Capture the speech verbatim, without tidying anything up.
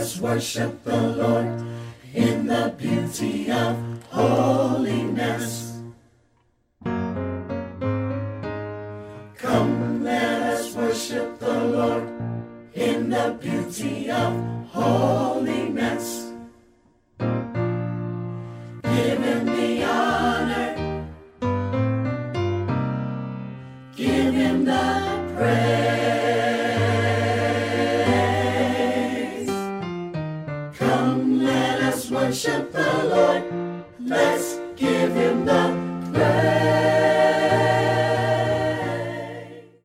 us worship the Lord in the beauty of holiness. Come, let us worship the Lord in the beauty of holiness.